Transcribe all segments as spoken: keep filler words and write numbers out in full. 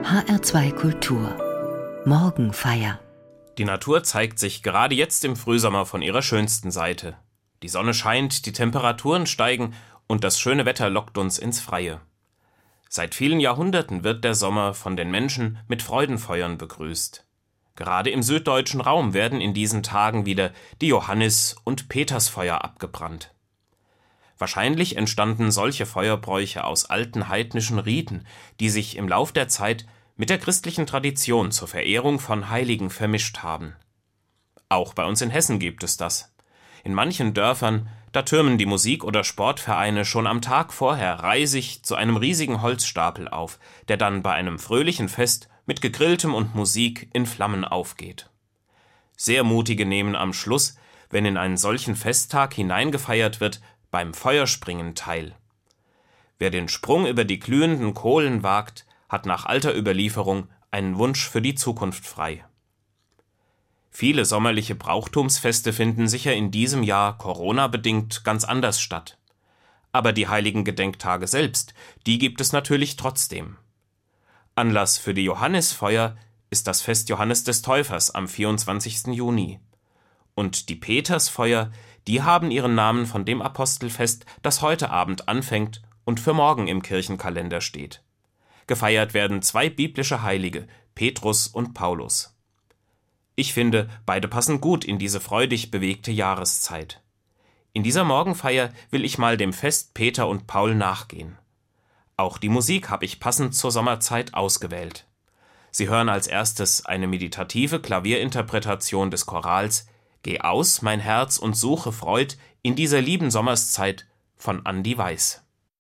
H R zwei Kultur Morgenfeier. Die Natur zeigt sich gerade jetzt im Frühsommer von ihrer schönsten Seite. Die Sonne scheint, die Temperaturen steigen und das schöne Wetter lockt uns ins Freie. Seit vielen Jahrhunderten wird der Sommer von den Menschen mit Freudenfeuern begrüßt. Gerade im süddeutschen Raum werden in diesen Tagen wieder die Johannis- und Petersfeuer abgebrannt. Wahrscheinlich entstanden solche Feuerbräuche aus alten heidnischen Riten, die sich im Lauf der Zeit mit der christlichen Tradition zur Verehrung von Heiligen vermischt haben. Auch bei uns in Hessen gibt es das. In manchen Dörfern, da türmen die Musik- oder Sportvereine schon am Tag vorher reisig zu einem riesigen Holzstapel auf, der dann bei einem fröhlichen Fest mit Gegrilltem und Musik in Flammen aufgeht. Sehr Mutige nehmen am Schluss, wenn in einen solchen Festtag hineingefeiert wird, beim Feuerspringen teil. Wer den Sprung über die glühenden Kohlen wagt, hat nach alter Überlieferung einen Wunsch für die Zukunft frei. Viele sommerliche Brauchtumsfeste finden sicher in diesem Jahr Corona-bedingt ganz anders statt. Aber die heiligen Gedenktage selbst, die gibt es natürlich trotzdem. Anlass für die Johannisfeuer ist das Fest Johannes des Täufers am vierundzwanzigsten Juni. Und die Petersfeuer, die haben ihren Namen von dem Apostelfest, das heute Abend anfängt und für morgen im Kirchenkalender steht. Gefeiert werden zwei biblische Heilige, Petrus und Paulus. Ich finde, beide passen gut in diese freudig bewegte Jahreszeit. In dieser Morgenfeier will ich mal dem Fest Peter und Paul nachgehen. Auch die Musik habe ich passend zur Sommerzeit ausgewählt. Sie hören als erstes eine meditative Klavierinterpretation des Chorals »Geh aus, mein Herz, und suche Freud in dieser lieben Sommerszeit« von Andi Weiß.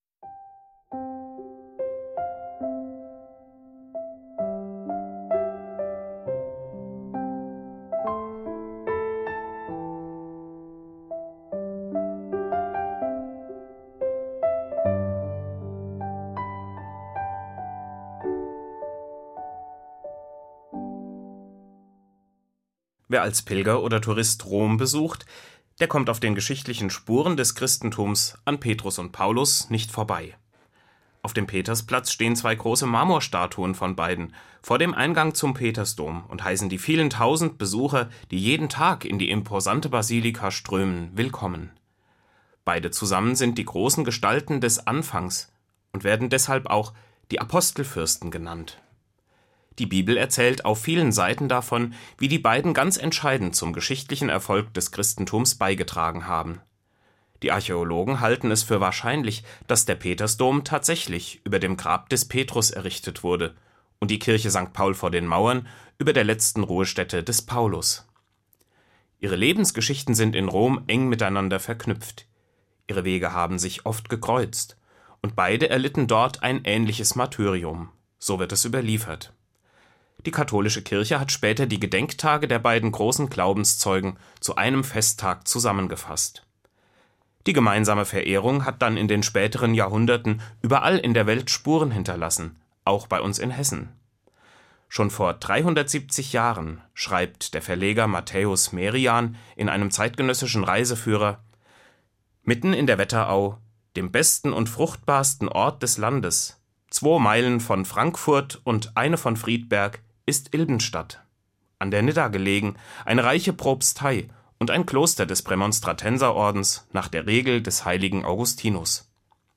Wer als Pilger oder Tourist Rom besucht, der kommt auf den geschichtlichen Spuren des Christentums an Petrus und Paulus nicht vorbei. Auf dem Petersplatz stehen zwei große Marmorstatuen von beiden vor dem Eingang zum Petersdom und heißen die vielen tausend Besucher, die jeden Tag in die imposante Basilika strömen, willkommen. Beide zusammen sind die großen Gestalten des Anfangs und werden deshalb auch die Apostelfürsten genannt. Die Bibel erzählt auf vielen Seiten davon, wie die beiden ganz entscheidend zum geschichtlichen Erfolg des Christentums beigetragen haben. Die Archäologen halten es für wahrscheinlich, dass der Petersdom tatsächlich über dem Grab des Petrus errichtet wurde und die Kirche Sankt Paul vor den Mauern über der letzten Ruhestätte des Paulus. Ihre Lebensgeschichten sind in Rom eng miteinander verknüpft. Ihre Wege haben sich oft gekreuzt und beide erlitten dort ein ähnliches Martyrium. So wird es überliefert. Die katholische Kirche hat später die Gedenktage der beiden großen Glaubenszeugen zu einem Festtag zusammengefasst. Die gemeinsame Verehrung hat dann in den späteren Jahrhunderten überall in der Welt Spuren hinterlassen, auch bei uns in Hessen. Schon vor dreihundertsiebzig Jahren schreibt der Verleger Matthäus Merian in einem zeitgenössischen Reiseführer: Mitten in der Wetterau, dem besten und fruchtbarsten Ort des Landes, zwei Meilen von Frankfurt und eine von Friedberg, ist Ilbenstadt. An der Nidda gelegen, eine reiche Propstei und ein Kloster des Prämonstratenserordens nach der Regel des heiligen Augustinus.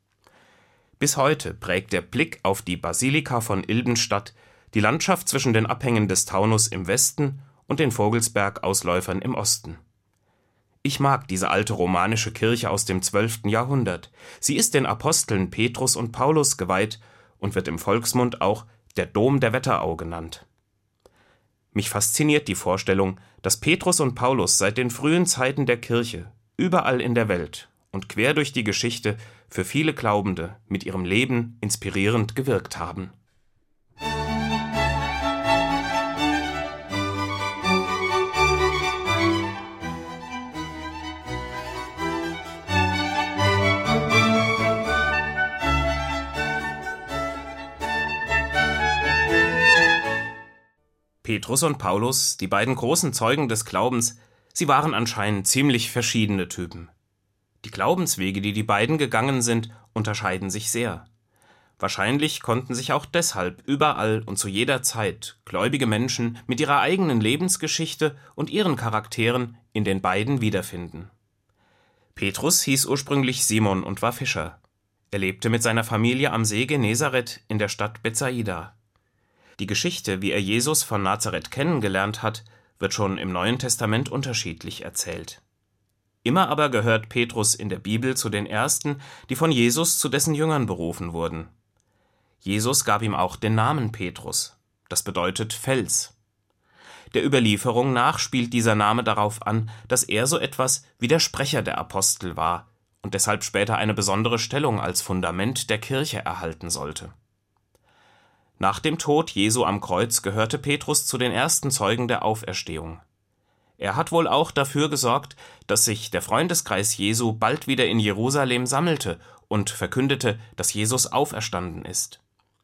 Bis heute prägt der Blick auf die Basilika von Ilbenstadt die Landschaft zwischen den Abhängen des Taunus im Westen und den Vogelsberg-Ausläufern im Osten. Ich mag diese alte romanische Kirche aus dem zwölften Jahrhundert. Sie ist den Aposteln Petrus und Paulus geweiht und wird im Volksmund auch der Dom der Wetterau genannt. Mich fasziniert die Vorstellung, dass Petrus und Paulus seit den frühen Zeiten der Kirche überall in der Welt und quer durch die Geschichte für viele Glaubende mit ihrem Leben inspirierend gewirkt haben. Petrus und Paulus, die beiden großen Zeugen des Glaubens, sie waren anscheinend ziemlich verschiedene Typen. Die Glaubenswege, die die beiden gegangen sind, unterscheiden sich sehr. Wahrscheinlich konnten sich auch deshalb überall und zu jeder Zeit gläubige Menschen mit ihrer eigenen Lebensgeschichte und ihren Charakteren in den beiden wiederfinden. Petrus hieß ursprünglich Simon und war Fischer. Er lebte mit seiner Familie am See Genezareth in der Stadt Bethsaida. Die Geschichte, wie er Jesus von Nazareth kennengelernt hat, wird schon im Neuen Testament unterschiedlich erzählt. Immer aber gehört Petrus in der Bibel zu den Ersten, die von Jesus zu dessen Jüngern berufen wurden. Jesus gab ihm auch den Namen Petrus. Das bedeutet Fels. Der Überlieferung nach spielt dieser Name darauf an, dass er so etwas wie der Sprecher der Apostel war und deshalb später eine besondere Stellung als Fundament der Kirche erhalten sollte. Nach dem Tod Jesu am Kreuz gehörte Petrus zu den ersten Zeugen der Auferstehung. Er hat wohl auch dafür gesorgt, dass sich der Freundeskreis Jesu bald wieder in Jerusalem sammelte und verkündete, dass Jesus auferstanden ist.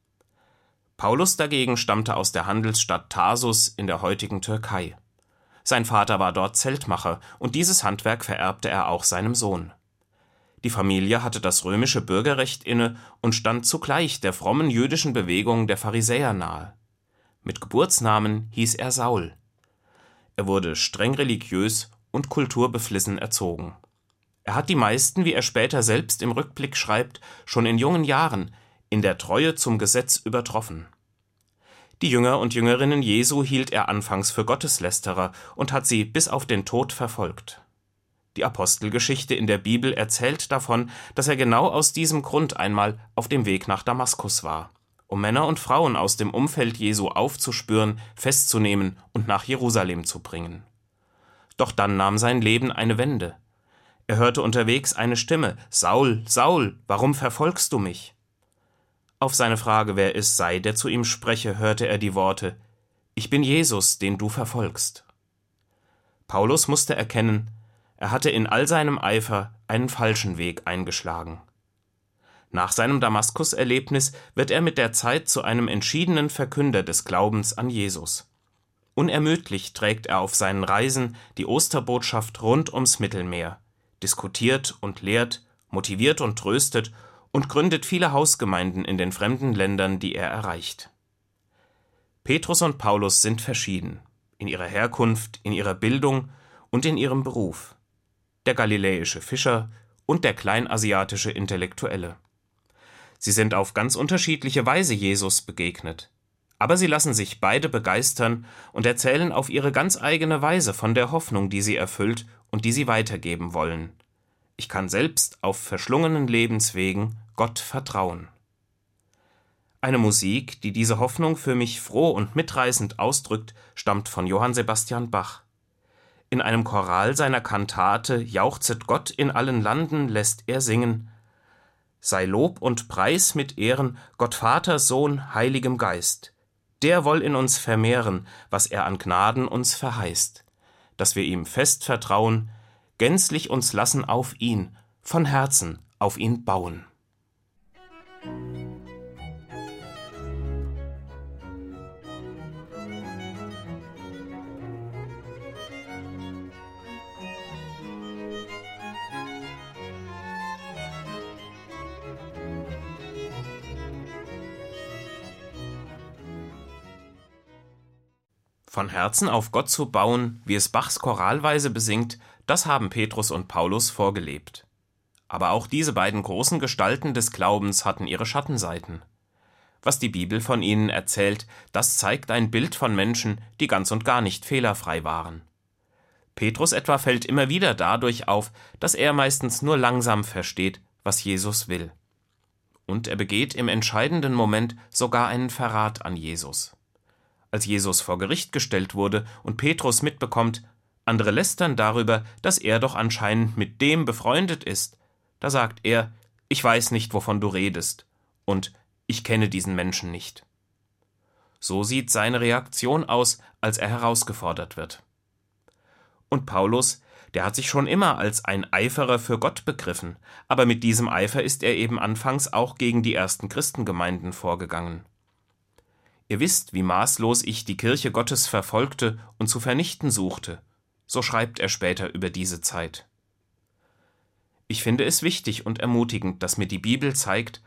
Paulus dagegen stammte aus der Handelsstadt Tarsus in der heutigen Türkei. Sein Vater war dort Zeltmacher und dieses Handwerk vererbte er auch seinem Sohn. Die Familie hatte das römische Bürgerrecht inne und stand zugleich der frommen jüdischen Bewegung der Pharisäer nahe. Mit Geburtsnamen hieß er Saul. Er wurde streng religiös und kulturbeflissen erzogen. Er hat die meisten, wie er später selbst im Rückblick schreibt, schon in jungen Jahren in der Treue zum Gesetz übertroffen. Die Jünger und Jüngerinnen Jesu hielt er anfangs für Gotteslästerer und hat sie bis auf den Tod verfolgt. Die Apostelgeschichte in der Bibel erzählt davon, dass er genau aus diesem Grund einmal auf dem Weg nach Damaskus war, um Männer und Frauen aus dem Umfeld Jesu aufzuspüren, festzunehmen und nach Jerusalem zu bringen. Doch dann nahm sein Leben eine Wende. Er hörte unterwegs eine Stimme: »Saul, Saul, warum verfolgst du mich?« Auf seine Frage, wer es sei, der zu ihm spreche, hörte er die Worte: »Ich bin Jesus, den du verfolgst.« Paulus musste erkennen, er hatte in all seinem Eifer einen falschen Weg eingeschlagen. Nach seinem Damaskus-Erlebnis wird er mit der Zeit zu einem entschiedenen Verkünder des Glaubens an Jesus. Unermüdlich trägt er auf seinen Reisen die Osterbotschaft rund ums Mittelmeer, diskutiert und lehrt, motiviert und tröstet und gründet viele Hausgemeinden in den fremden Ländern, die er erreicht. Petrus und Paulus sind verschieden, in ihrer Herkunft, in ihrer Bildung und in ihrem Beruf. Der galiläische Fischer und der kleinasiatische Intellektuelle. Sie sind auf ganz unterschiedliche Weise Jesus begegnet. Aber sie lassen sich beide begeistern und erzählen auf ihre ganz eigene Weise von der Hoffnung, die sie erfüllt und die sie weitergeben wollen. Ich kann selbst auf verschlungenen Lebenswegen Gott vertrauen. Eine Musik, die diese Hoffnung für mich froh und mitreißend ausdrückt, stammt von Johann Sebastian Bach. In einem Choral seiner Kantate »Jauchzet Gott in allen Landen« lässt er singen: »Sei Lob und Preis mit Ehren Gott Vater, Sohn, Heiligem Geist. Der woll in uns vermehren, was er an Gnaden uns verheißt, dass wir ihm fest vertrauen, gänzlich uns lassen auf ihn, von Herzen auf ihn bauen.« Von Herzen auf Gott zu bauen, wie es Bachs Choralweise besingt, das haben Petrus und Paulus vorgelebt. Aber auch diese beiden großen Gestalten des Glaubens hatten ihre Schattenseiten. Was die Bibel von ihnen erzählt, das zeigt ein Bild von Menschen, die ganz und gar nicht fehlerfrei waren. Petrus etwa fällt immer wieder dadurch auf, dass er meistens nur langsam versteht, was Jesus will. Und er begeht im entscheidenden Moment sogar einen Verrat an Jesus. Als Jesus vor Gericht gestellt wurde und Petrus mitbekommt, andere lästern darüber, dass er doch anscheinend mit dem befreundet ist, da sagt er: »Ich weiß nicht, wovon du redest« und »Ich kenne diesen Menschen nicht«. So sieht seine Reaktion aus, als er herausgefordert wird. Und Paulus, der hat sich schon immer als ein Eiferer für Gott begriffen, aber mit diesem Eifer ist er eben anfangs auch gegen die ersten Christengemeinden vorgegangen. Ihr wisst, wie maßlos ich die Kirche Gottes verfolgte und zu vernichten suchte, so schreibt er später über diese Zeit. Ich finde es wichtig und ermutigend, dass mir die Bibel zeigt,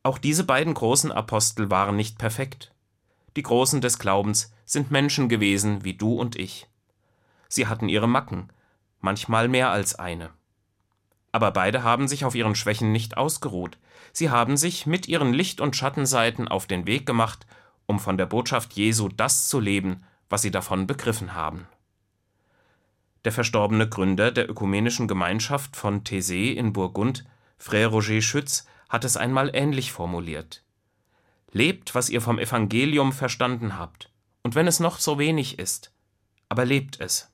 Auch diese beiden großen Apostel waren nicht perfekt. Die Großen des Glaubens sind Menschen gewesen wie du und ich. Sie hatten ihre Macken, manchmal mehr als eine. Aber beide haben sich auf ihren Schwächen nicht ausgeruht. Sie haben sich mit ihren Licht- und Schattenseiten auf den Weg gemacht, um von der Botschaft Jesu das zu leben, was sie davon begriffen haben. Der verstorbene Gründer der Ökumenischen Gemeinschaft von Taizé in Burgund, Frère Roger Schütz, hat es einmal ähnlich formuliert: Lebt, was ihr vom Evangelium verstanden habt, und wenn es noch so wenig ist, aber lebt es.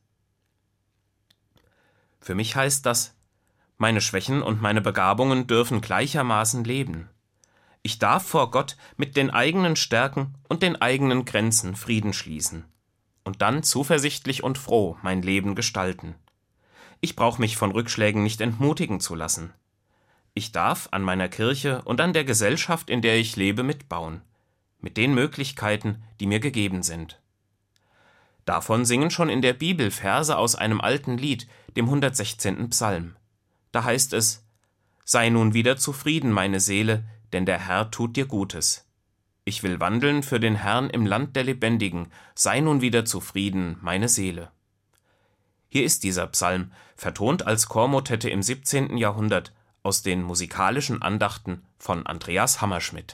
Für mich heißt das, meine Schwächen und meine Begabungen dürfen gleichermaßen leben. Ich darf vor Gott mit den eigenen Stärken und den eigenen Grenzen Frieden schließen und dann zuversichtlich und froh mein Leben gestalten. Ich brauche mich von Rückschlägen nicht entmutigen zu lassen. Ich darf an meiner Kirche und an der Gesellschaft, in der ich lebe, mitbauen, mit den Möglichkeiten, die mir gegeben sind. Davon singen schon in der Bibel Verse aus einem alten Lied, dem hundertsechzehnten Psalm. Da heißt es: Sei nun wieder zufrieden, meine Seele, denn der Herr tut dir Gutes. Ich will wandeln für den Herrn im Land der Lebendigen, sei nun wieder zufrieden, meine Seele. Hier ist dieser Psalm, vertont als Chormotette im siebzehnten Jahrhundert, aus den musikalischen Andachten von Andreas Hammerschmidt.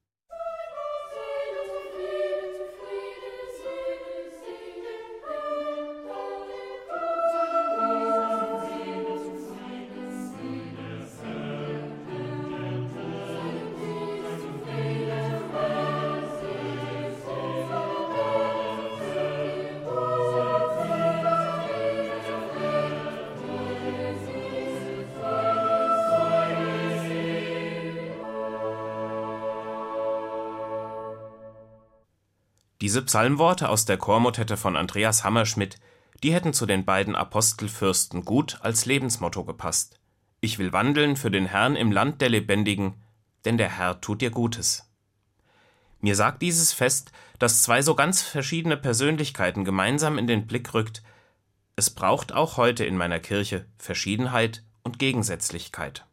Diese Psalmworte aus der Chormotette von Andreas Hammerschmidt, die hätten zu den beiden Apostelfürsten gut als Lebensmotto gepasst. Ich will wandeln für den Herrn im Land der Lebendigen, denn der Herr tut dir Gutes. Mir sagt dieses Fest, dass zwei so ganz verschiedene Persönlichkeiten gemeinsam in den Blick rückt: Es braucht auch heute in meiner Kirche Verschiedenheit und Gegensätzlichkeit.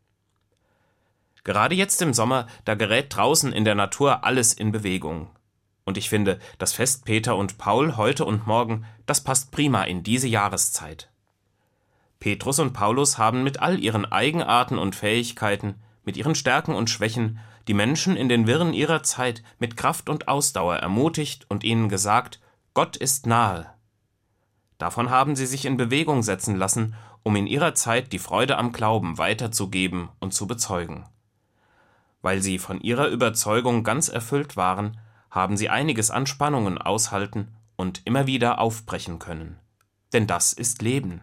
Gerade jetzt im Sommer, da gerät draußen in der Natur alles in Bewegung. Und ich finde, das Fest Peter und Paul heute und morgen, das passt prima in diese Jahreszeit. Petrus und Paulus haben mit all ihren Eigenarten und Fähigkeiten, mit ihren Stärken und Schwächen, die Menschen in den Wirren ihrer Zeit mit Kraft und Ausdauer ermutigt und ihnen gesagt: Gott ist nahe. Davon haben sie sich in Bewegung setzen lassen, um in ihrer Zeit die Freude am Glauben weiterzugeben und zu bezeugen. Weil sie von ihrer Überzeugung ganz erfüllt waren, haben sie einiges an Spannungen aushalten und immer wieder aufbrechen können. Denn das ist Leben.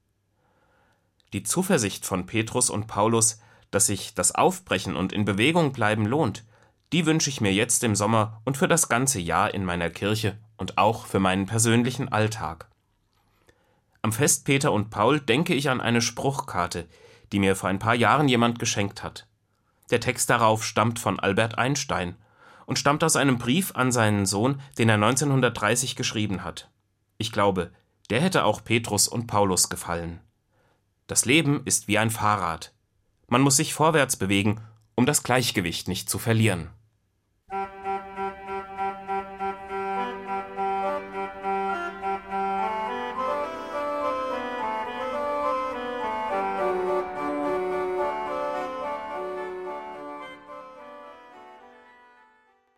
Die Zuversicht von Petrus und Paulus, dass sich das Aufbrechen und in Bewegung bleiben lohnt, die wünsche ich mir jetzt im Sommer und für das ganze Jahr in meiner Kirche und auch für meinen persönlichen Alltag. Am Fest Peter und Paul denke ich an eine Spruchkarte, die mir vor ein paar Jahren jemand geschenkt hat. Der Text darauf stammt von Albert Einstein und stammt aus einem Brief an seinen Sohn, den er neunzehnhundertdreißig geschrieben hat. Ich glaube, der hätte auch Petrus und Paulus gefallen. Das Leben ist wie ein Fahrrad. Man muss sich vorwärts bewegen, um das Gleichgewicht nicht zu verlieren.